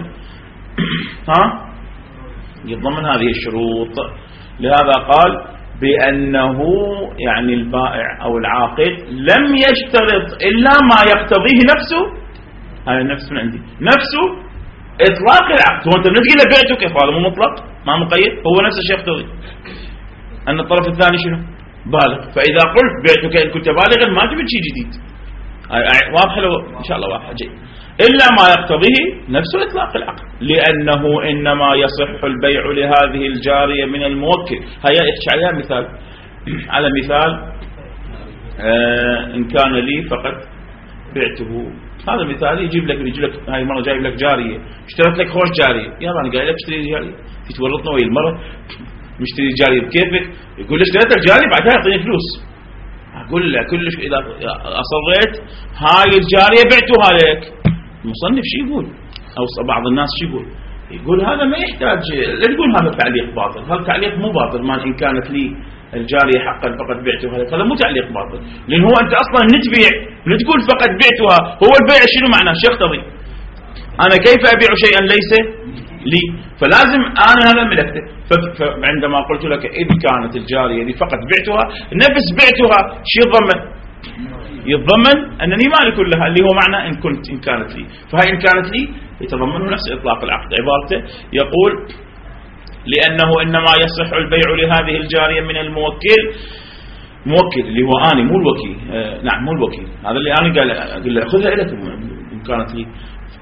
[SPEAKER 1] يتضمن هذه الشروط. لهذا قال بأنه يعني البائع أو العاقد لم يشترط إلا ما يقتضيه نفسه، هذا النفس من عندي نفسه إطلاق العقد. هو أنت بنتقل له بعتك هذا مو مطلق ما مقيد، هو نفس الشيء يقتضي أن الطرف الثاني شنو؟ بالغ. فإذا قلت بعتك إن كنت بالغا ما تبي شيء جديد، واضح له إن شاء الله واضح جيد. إلا ما يقتضيه نفس إطلاق العقد، لأنه إنما يصح البيع لهذه الجارية من الموكل. هيا احكي عليها مثال، على مثال إن كان لي فقد بعته. هذا مثال يجيب لك هاي المرة جايب لك جارية، اشتريت لك خوش جارية، يا أنا قايل لك اشتري جارية، تتورطنا ويا المرة مشتري جارية بكيفك، يقول لي اشتريت لك جارية بعدها يعطيني فلوس. أقول له كلش إذا أصريت هاي الجارية بعتها لك. المصنف شو يقول؟ أو بعض الناس شو يقول هذا ما يحتاج، لا تقول هذا تعليق باطل، هذا تعليق مو باطل، ما إن كانت لي الجارية حقا فقد بعتها لك، هذا مو تعليق باطل، لأن هو أنت أصلا نتبيع نتقول فقد بعتها، هو البيع شنو معناه؟ شو يقتضي؟ أنا كيف أبيع شيئا ليس لي؟ فلازم أنا هذا ملكته. فعندما قلت لك إذ كانت الجارية لي فقد بعتها، نفس بعتها شو يتضمن أنني مالك لها، اللي هو معنى إن كانت لي. فهي إن كانت لي يتضمن نفس إطلاق العقد. عبارته يقول لأنه إنما يصح البيع لهذه الجارية من الموكل، موكل اللي هو أنا مو الوكيل، نعم مو الوكيل، هذا اللي أنا قال له خذها لك إن كانت لي.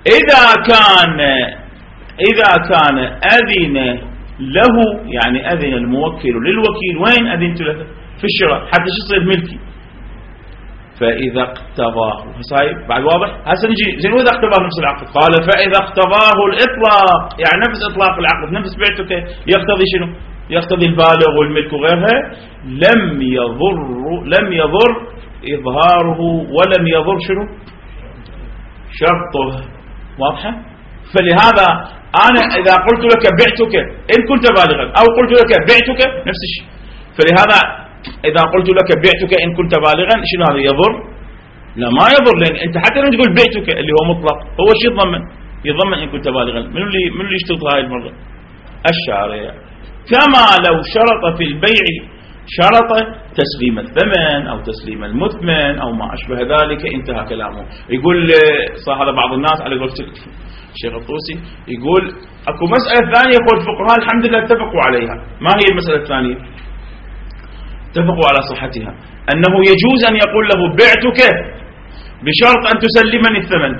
[SPEAKER 1] إذا كان أذن له، يعني أذن الموكل للوكيل، وين أذنت له؟ في الشراء حتى يصير ملكي. فإذا اقتضاه، هسه بعد واضح، هسه نجي زين وإذا اقتضاه نفس العقد، قال فإذا اقتضاه الإطلاق، يعني نفس إطلاق العقد نفس بعتك يقتضي شنو؟ يقتضي البالغ والملك وغيرها، لم يضر إظهاره ولم يضر شنو؟ شرطه. واضحة؟ فلهذا أنا إذا قلت لك بعتك إن كنت بالغا، أو قلت لك بعتك نفس الشيء. فلهذا إذا قلت لك بعتك إن كنت بالغا، شنو هذا يضر؟ لا ما يضر، لأن أنت حتى لو تقول بعتك اللي هو مطلق، هو شيء يضمن إن كنت بالغا. من اللي يشترط هاي المرة؟ الشارع. كما لو شرط في البيع، شرط تسليم الثمن أو تسليم المثمن أو ما أشبه ذلك، انتهى كلامه. يقول صح هذا بعض الناس على قولة الشيخ الطوسي، يقول أكو مسألة ثانية يقول الفقهاء الحمد لله اتفقوا عليها. ما هي المسألة الثانية؟ اتفقوا على صحتها، أنه يجوز أن يقول له بعتك بشرط أن تسلمني الثمن،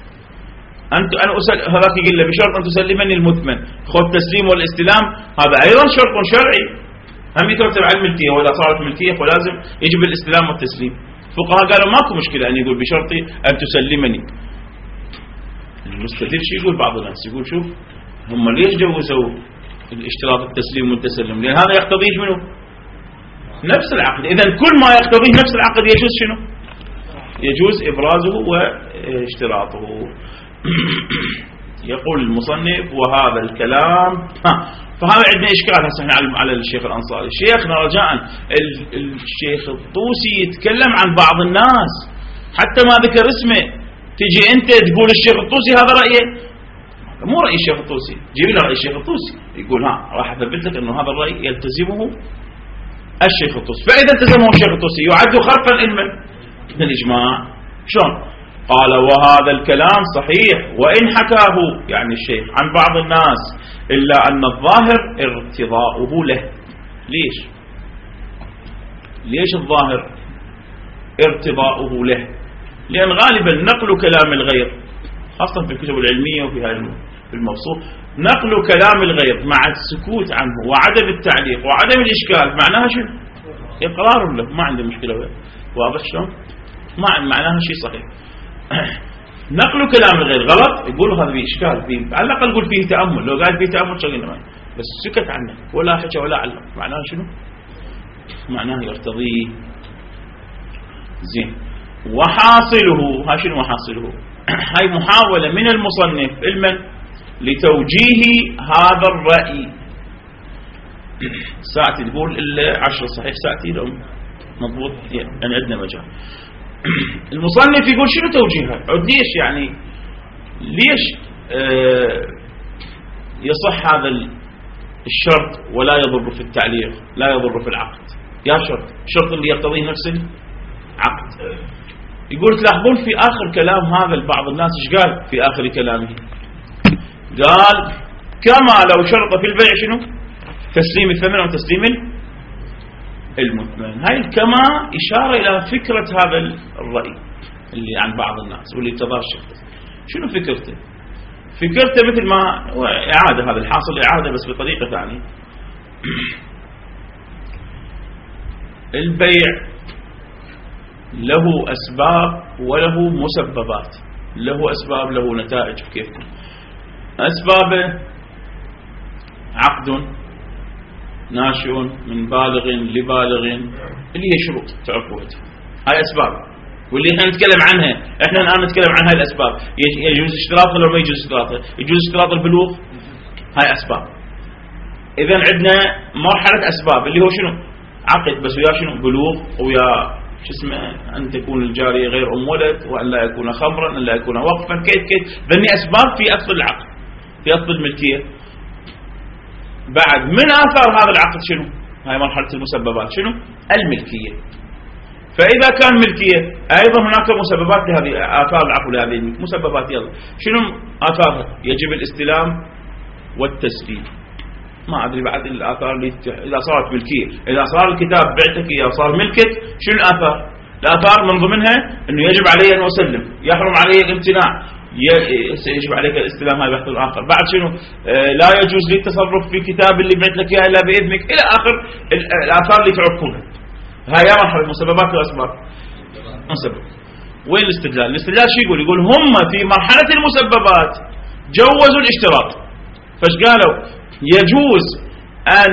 [SPEAKER 1] هذاك يقول له بشرط أن تسلمني المثمن. خذ التسليم والاستلام هذا أيضا شرط شرعي، هم يترتب على الملكية، وإذا صارت ملكية فلازم يجب الاستلام والتسليم. الفقهاء قالوا ماكو مشكلة أن يقول بشرط أن تسلمني. المستدل شو يقول بعض الناس؟ يقول شوف هم ليش جوزوا الاشتراط التسليم والتسلم؟ لأن هذا يقتضيه منه نفس العقد. إذا كل ما يقتضيه نفس العقد يجوز شنو؟ يجوز إبرازه واشتراطه. يقول المصنف وهذا الكلام فهذا عندنا إشكال هسه احنا على الشيخ الأنصاري. شيخنا رجاء الشيخ الطوسي يتكلم عن بعض الناس حتى ما ذكر اسمه، تجي أنت تقول الشيخ الطوسي هذا رأيه، مو رأي الشيخ الطوسي، جيب لنا رأي الشيخ الطوسي. يقول راح أثبت لك أنه هذا الرأي يلتزمه الشيخ الطوسي. فإذا التزمه الشيخ الطوسي يعد خرقا من الإجماع. شلون؟ قال وهذا الكلام صحيح وإن حكاه يعني الشيخ عن بعض الناس، إلا أن الظاهر ارتضاؤه له. ليش الظاهر ارتضاؤه له؟ لأن غالبا نقل كلام الغير خاصة في الكتب العلمية وفي هذا المبسوط، نقل كلام الغير مع السكوت عنه وعدم التعليق وعدم الإشكال معناها شو؟ إقرار له، ما عنده مشكلة. واضح شلون؟ معناها شيء صحيح. نقل كلام الغير غلط، يقول هذا فيه إشكال، على الأقل يقول فيه تأمل. لو قال فيه تأمل شغلنا بس سكت عنه ولا حكى ولا علق، معناها شنو؟ معناه يرتضيه. زين. وحاصله، ها شنو حاصله؟ هاي محاولة من المصنف لتوجيه هذا الرأي. ساعتي تقول 10 صحيح، ساعتي لو مضبوط يعني عندنا مجال. المصنف يقول شنو توجيهها؟ ليش يعني ليش يصح هذا الشرط ولا يضر في التعليق، لا يضر في العقد؟ يا شرط اللي يقتضيه نفس العقد. يقول تلاحظون في آخر كلام هذا بعض الناس ايش قال في آخر كلامه؟ قال كما لو شرط في البيع شنو؟ تسليم الثمن أو تسليم المثمن. هاي الكما إشارة إلى فكرة هذا الرأي اللي عن بعض الناس واللي ابتضاه الشيخ. شنو فكرته؟ فكرته مثل ما هو إعادة، هذا الحاصل إعادة بس بطريقة ثانية. البيع له أسباب وله مسببات، له أسباب له نتائج. كيف أسبابه؟ عقد ناشئ من بالغ لبالغ، اللي هي شروط تعرفوها، هاي أسباب، واللي احنا نتكلم عنها. احنا الآن نتكلم عن هاي الأسباب. يجوز اشتراطها ولا ما يجوز اشتراطها؟ يجوز اشتراط البلوغ، هاي أسباب. إذن عندنا مرحلة أسباب اللي هو شنو؟ عقد، بس ويا شنو؟ بلوغ، ويا شو اسمه، أن تكون الجارية غير أم ولد، وأن لا يكون خمرا، أن لا يكون وقفا، كيف ذني أسباب في أصل العقد، في أصل الملكية. بعد من آثار هذا العقد شنو؟ هاي مرحلة المسببات، شنو؟ الملكية. فإذا كان ملكية أيضا هناك مسببات لهذه آثار العقد، لهذه مسببات. يلا شنو آثارها؟ يجب الاستلام والتسليم. ما أدري بعد الآثار اللي إذا صارت ملكية، إذا صار الكتاب بعتك إياه صار ملكك، شنو الآثار؟ الآثار من ضمنها أنه يجب علي أن أسلم، يحرم علي الامتناع، يجب عليك الاستلام، هاي بحث آخر. بعد شنو؟ لا يجوز لي التصرف في كتاب اللي بعت لك إياه إلا بإذنك، إلى آخر الآثار اللي تعرفونها. هاي مرحلة مسببات وأسباب. مسبب. وين الاستدلال؟ الاستدلال شو يقول؟ يقول هم في مرحلة المسببات جوزوا الاشتراط. فايش قالوا؟ يجوز أن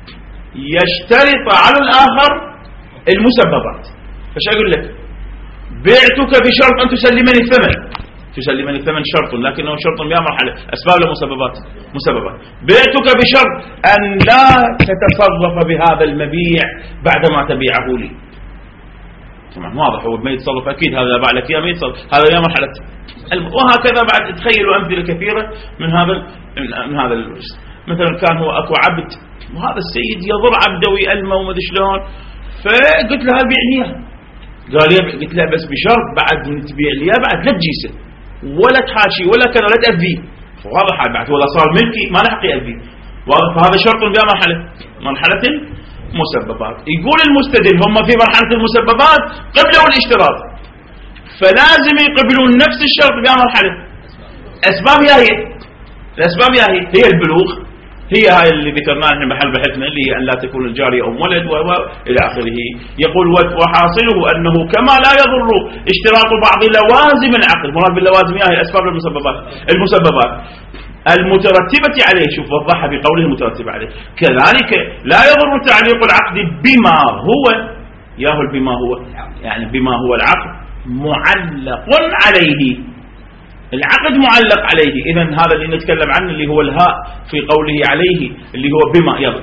[SPEAKER 1] يشترط على الآخر المسببات. فايش أقول لك؟ بعتك بشرط أن تسلمني الثمن. تسلمني الثمن شرط، لكنه شرط بها مرحلة. أسباب لمسببات؟ مسببات. بعتك بشرط أن لا تتصرف بهذا المبيع بعدما تبيعه لي. طبعا واضح، هو ما يتصرف أكيد، هذا باع لك إياه ما يتصرف، هذا يا مرحلة. وهكذا بعد تخيلوا أمثلة كثيرة من هذا مثلا كان هو أكو عبد، وهذا السيد يضر عبده ويألمه وما ادري شلون، فقلت له بيعني إياه. قال لي، قلت له بس بشرط بعد من تبيع لي بعد لا تجيسه ولا تحاشي ولا كذا، لا تأذيه. واضح بعد ولا صار ملكي ما لحق يأذيه. واضح. فهذا شرط بها مرحلة المسببات. يقول المستدل هم في مرحلة المسببات قبلوا الاشتراط، فلازم يقبلون نفس الشرط بها مرحلة. أسباب هي الأسباب هي البلوغ، هي هاي اللي ذكرناها نحن محل بحثنا، اللي هي أن لا تكون الجارية أم ولد إلى آخره. يقول وحاصله أنه كما لا يضر اشتراط بعض لوازم العقد. مراد باللوازم هي الأسباب المسببات المترتبة عليه. شوف وضحها بقوله المترتبة عليه. كذلك لا يضر تعليق العقد بما هو، ياهل بما هو، يعني بما هو العقد معلق عليه. العقد معلق عليه. إذن هذا اللي نتكلم عنه اللي هو الهاء في قوله عليه، اللي هو بما. يلا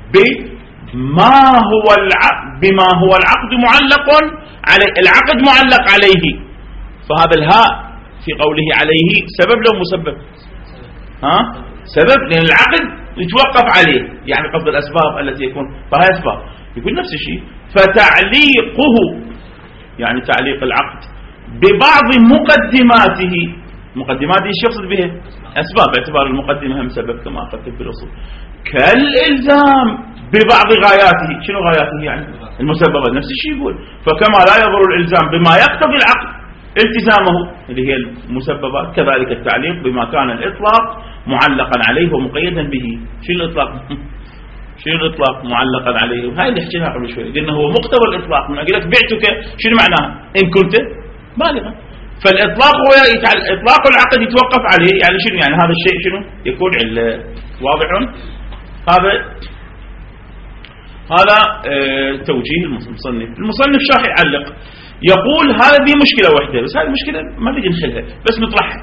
[SPEAKER 1] بما هو العقد معلق عليه. العقد معلق عليه، فهذا الهاء في قوله عليه سبب لو مسبب؟ سبب، لأن العقد يتوقف عليه، يعني قصد الأسباب التي يكون فهي أسباب. يقول نفس الشيء. فتعليقه يعني تعليق العقد ببعض مقدماته. مقدماته ايش يقصد بها؟ أسباب، باعتبار المقدمة هم سبب كما أخذت في الأصول. كالإلزام ببعض غاياته. شنو غاياته؟ يعني المسببات. نفس الشيء يقول. فكما لا يضر الإلزام بما يقتضي العقد التزامه اللي هي المسببات، كذلك التعليق بما كان الإطلاق معلقا عليه ومقيدا به. شنو الإطلاق؟ شنو الإطلاق معلقا عليه؟ هاي اللي حكيناها قبل شوي، قلنا هو مقتضى الإطلاق. من أقول لك بعتك، شنو معناه؟ إن كنت بالغا. فالإطلاق هو إطلاق العقد يتوقف عليه، يعني شنو؟ يعني هذا الشيء شنو يكون علة. واضح؟ هذا توجيه المصنف شاح يعلق، يقول هذه مشكلة واحدة، بس هذه المشكلة ما نجي نحلها، بس نطرحها.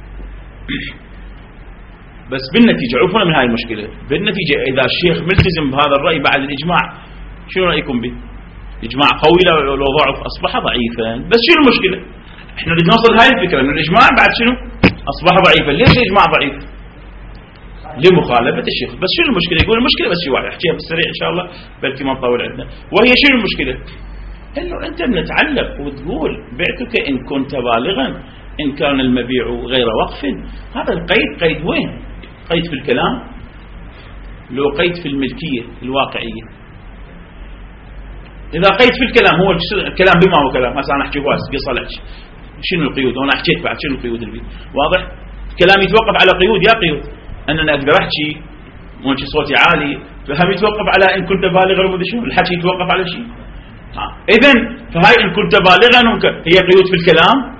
[SPEAKER 1] بس بالنتيجة عرفنا من هاي المشكلة. بالنتيجة إذا الشيخ ملتزم بهذا الرأي بعد الإجماع، شنو رأيكم به؟ إجماع قوي لو ضعف أصبح ضعيفا. بس شنو المشكلة؟ احنا نريد نوصل هاي الفكرة ان الإجماع بعد شنو؟ أصبح ضعيفا. ليش الإجماع ضعيف؟ لمخالفة الشيخ. بس شنو المشكلة؟ يقول المشكلة بس شيء واحد، احكيها بالسريع إن شاء الله بلكي ما نطول عندنا. وهي شنو المشكلة؟ إنه أنت بنتعلق وتقول بعتك إن كنت بالغا، إن كان المبيع غير وقف. هذا القيد قيد وين؟ قيد في الكلام؟ لو قيد في الملكية الواقعية. إذا قيد في الكلام، هو الكلام بما هو كلام. هسه أنا أحكي واس قصة لك شنو القيود، وأنا حكيت بعد شنو القيود اللي واضح. الكلام يتوقف على قيود. يا قيود أن أنا أقدر أحكي وأنشي صوتي عالي، فهم يتوقف على إن كنت بالغا ومدري شنو. الحكي يتوقف على شيء. إذن فهاي إن كنت بالغا هي قيود في الكلام؟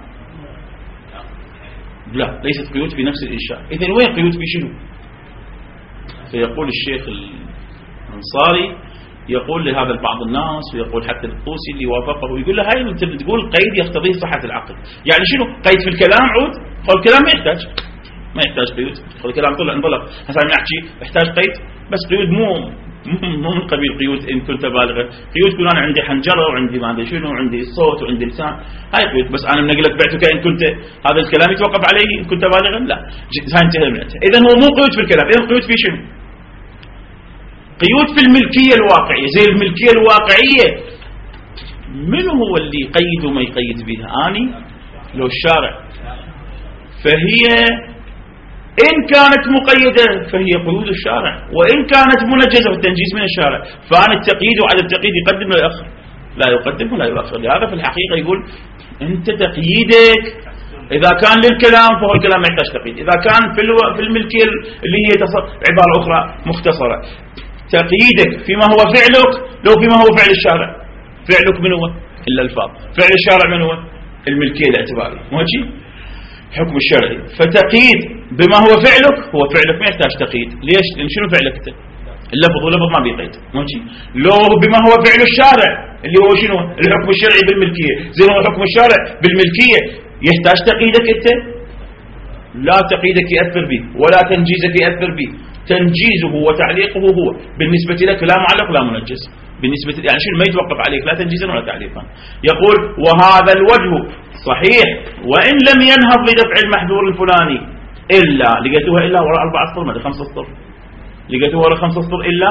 [SPEAKER 1] لا، ليست قيود في نفس الإنشاء. إذن وين قيود في شنو؟ فيقول الشيخ الأنصاري يقول لهذا البعض الناس، ويقول حتى الطوسي اللي وافقه، ويقول له هاي انت بتقول قيد يقتضيه صحة العقد، يعني شنو قيد في الكلام؟ عود قول الكلام ما يحتاج قيود، قول الكلام طلع انطلق. هسه نحكي يحتاج قيد، بس قيود مو من قبيل قيود ان كنت بالغا. قيود يكون انا عندي حنجره وعندي ما ادري شنو وعندي صوت وعندي لسان، هاي قيود. بس انا من لك بعتك ان كنت هذا الكلام يتوقف عليه ان كنت بالغا، لا، هاي انتهى من عندها. اذا هو مو قيود في الكلام، اذا قيود في شنو؟ قيود في الملكية الواقعية. زي الملكية الواقعية من هو اللي يقيد وما يقيد بها؟ أني لو الشارع. فهي إن كانت مقيدة فهي قيود الشارع، وإن كانت منجزة والتنجيز من الشارع. فأنا التقييد وعلى التقييد يقدم ولا يؤخر؟ لا يقدم ولا يؤخر. لهذا في الحقيقة يقول أنت تقييدك إذا كان للكلام فهو الكلام ما يحتاج تقييد، إذا كان في الملكية اللي هي عبارة أخرى مختصرة. تقييدك فيما هو فعلك لو فيما هو فعل الشارع. فعلك من هو؟ الألفاظ. فعل الشارع من هو؟ الملكية الاعتبارية. مو هيك؟ حكم الشرعي. فتقييد بما هو فعلك، هو فعلك ما يحتاج تقييد. ليش؟ لأن شنو فعلك انت؟ اللفظ واللفظ ما بيقيد. مو هيك؟ لو بما هو فعل الشارع اللي هو شنو؟ الحكم الشرعي بالملكية، زي ما هو حكم الشارع بالملكية، يحتاج تقييدك انت؟ لا تقييدك يأثر به ولا تنجيزك يأثر به. تنجيزه وتعليقه هو بالنسبة لك لا معلق لا منجز، بالنسبة يعني شنو ما يتوقف عليك لا تنجيزا ولا تعليقا. يقول وهذا الوجه صحيح وإن لم ينهض لدفع المحذور الفلاني إلا، لقيتوها إلا وراء 4 أسطر ما 5 أسطر، لقيتوها وراء 5 أسطر إلا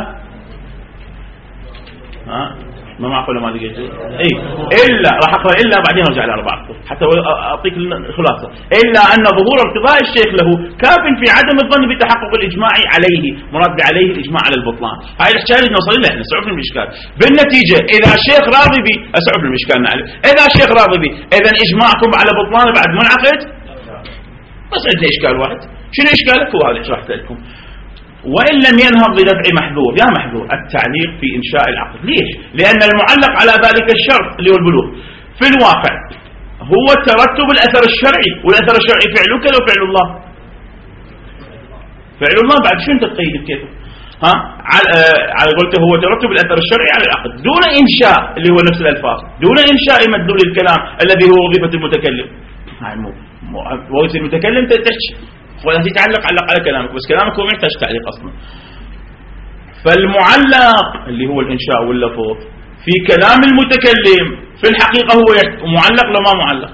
[SPEAKER 1] ما معقولة ما لقيته. اي الا راح اقرا الا بعدين ارجع على 4 أسطر حتى اعطيك الخلاصه. الا ان ظهور ارتضاء الشيخ له كاف في عدم الظن بتحقق الاجماع عليه، مراد عليه الاجماع على البطلان. هاي الحكايه اللي نوصل لها احنا صعب الاشكال. بالنتيجه اذا الشيخ راضي به صعب الاشكال نعرف، اذا الشيخ راضي به اذا اجماعكم على بطلان بعد منعقد. بس عندنا اشكال واحد، شنو اشكالك؟ هو هذا شرحت لكم. وإن لم ينهض لدفع محذور، يا محذور التعليق في إنشاء العقد. ليش؟ لأن المعلق على ذلك الشرط اللي هو البلوغ في الواقع هو ترتب الأثر الشرعي، والأثر الشرعي فعلك لو فعل الله. فعل الله بعد شو أنت تقيد كيف؟ على قلته هو ترتب الأثر الشرعي على العقد دون إنشاء اللي هو نفس الألفاظ، دون إنشاء مدلول الكلام الذي هو وظيفة المتكلم. هاي وظيفة المتكلم تحكي ولا تتعلق على كلامك، بس كلامك هو ما يحتاج تعليق أصلا. فالمعلق اللي هو الإنشاء واللفظ في كلام المتكلم في الحقيقة هو معلق لما معلق.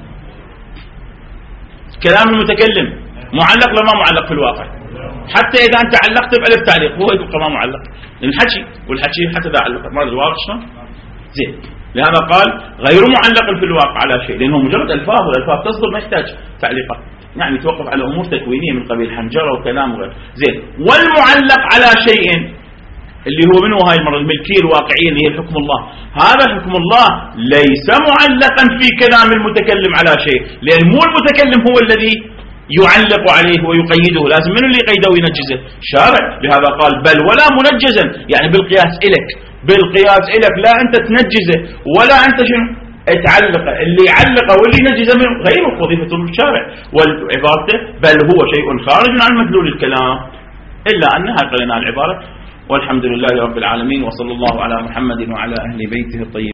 [SPEAKER 1] كلام المتكلم معلق لما معلق في الواقع، حتى إذا أنت علقت بألف تعليق هو يبقى ما معلق. الحكي والحكي حتى إذا علق ما الواقع شلون؟ زين. لهذا قال غير معلق في الواقع على شيء، لأنه مجرد ألفاظ والألفاظ تصدر ما يحتاج تعليقات، يعني توقف على أمور تكوينية من قبيل حنجرة وكلام وغيره. زين. والمعلق على شيء اللي هو منه هاي المرة الملكية الواقعية اللي هي حكم الله. هذا حكم الله ليس معلقا في كلام المتكلم على شيء، لأن مو المتكلم هو الذي يعلق عليه ويقيده، لازم منه اللي يقيده وينجزه؟ شارع. لهذا قال بل ولا منجزا، يعني بالقياس إلك، بالقياس إلك، لا أنت تنجزه ولا أنت شنو تعلقه. اللي يعلقه واللي ينجزه منه غير وظيفة الشارع والعبارته، بل هو شيء خارج عن مدلول الكلام. إلا أنها قلنا العبارة. والحمد لله رب العالمين، وصلى الله على محمد وعلى أهل بيته الطيبين.